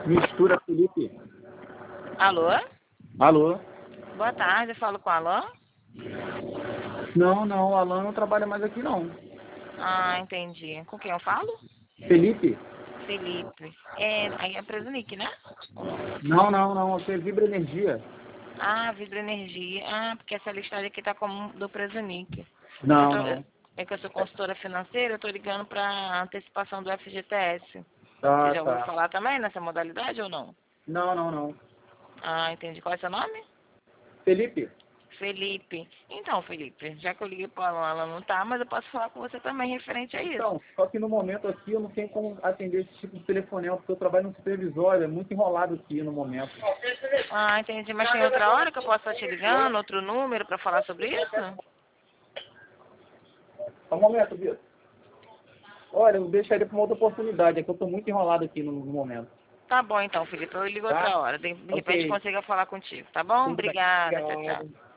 Mistura, Felipe. Alô? Alô? Boa tarde, eu falo com o Alan? Não, o Alan não trabalha mais aqui, não. Ah, entendi. Com quem eu falo? Felipe? Felipe. Aí é Presunic, né? Ou não? Não, aqui é Vibra Energia. Ah, Vidro Energia. Ah, porque essa listagem aqui tá como do Presunic. Não. É que eu sou consultora financeira, eu tô ligando pra antecipação do FGTS. Você Ah, já ouviu tá. falar também nessa modalidade ou não? Não. Ah, entendi. Qual é seu nome? Felipe? Felipe. Então, Felipe, já que eu liguei para ela não tá, mas eu posso falar com você também referente a isso. Então, só que no momento aqui eu não tenho como atender esse tipo de telefonema, porque eu trabalho no supervisório, é muito enrolado aqui no momento. Ah, entendi. Mas tem outra hora que eu posso estar te ligando, outro número para falar sobre isso? Só um momento, Vitor. Olha, eu deixaria para uma outra oportunidade, é que eu estou muito enrolado aqui no momento. Tá bom então, Felipe. Eu ligo Tá? outra hora. De repente Ok. consiga falar contigo, tá bom? Tudo bem. Obrigada. Tchau, Obrigado. tchau.